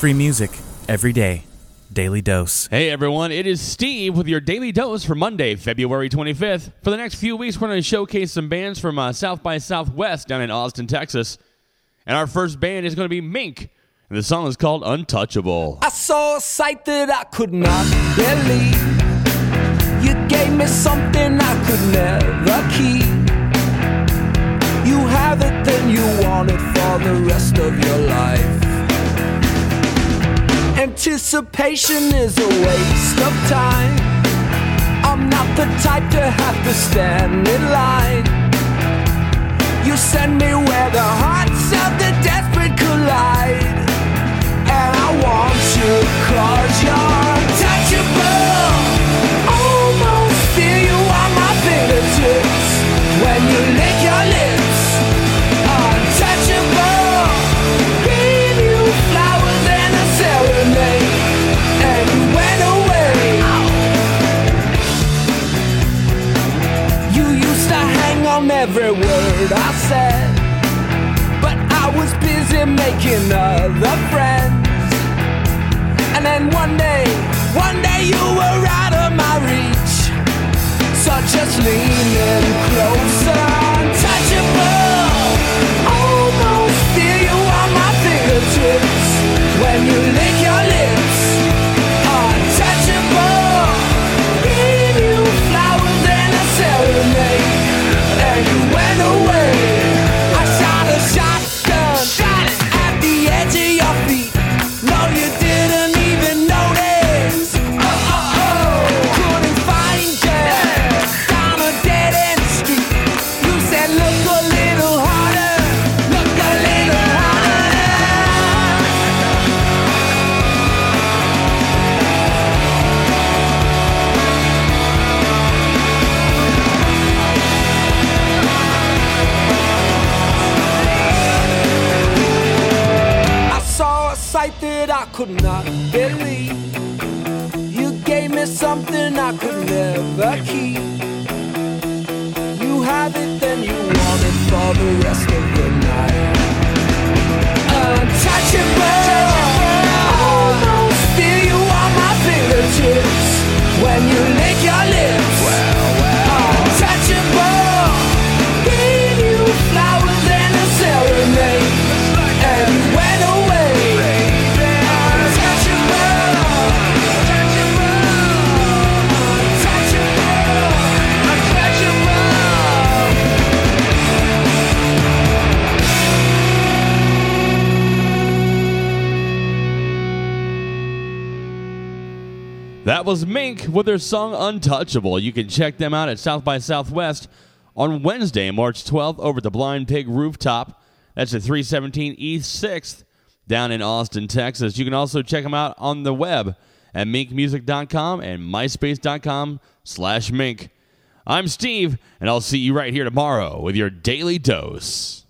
Free music every day. Daily Dose. Hey everyone, it is Steve with your Daily Dose for Monday, February 25th. For the next few weeks, we're going to showcase some bands from South by Southwest down in Austin, Texas. And our first band is going to be Mink, and the song is called Untouchable. I saw a sight that I could not believe. You gave me something I could never keep. You have it, then you want it for the rest of your life. Anticipation is a waste of time. I'm not the type to have to stand in line. You send me where the hearts of the desperate collide. And I want you 'cause you're untouchable. Almost feel you on my fingertips when you lick your lips. Untouchable. Gave you flowers and a serenade, and you went away. You used to hang on every word I said, but I was busy making other friends. And then one day you were out of my reach. So just lean in closer, untouchable. Almost feel you on my fingertips when you lick your lips. Untouchable. Gave you flowers and a serenade, and you went away. I shot a shotgun at the edge of your feet. No, you didn't even notice. Couldn't find you down a dead-end street. You said look a little harder, look a little harder. I saw a sight that I could not believe. You gave me something I could never keep. You have it, then you want it for the rest of the night. Untouchable. Almost feel you on my fingertips when you lick your lips. Untouchable. Gave you flowers and a serenade, and you went away. That was Mink with their song Untouchable. You can check them out at South by Southwest on Wednesday, March 12th, over at the Blind Pig Rooftop. That's at 317 East 6th down in Austin, Texas. You can also check them out on the web at minkmusic.com and myspace.com/mink. I'm Steve, and I'll see you right here tomorrow with your Daily Dose.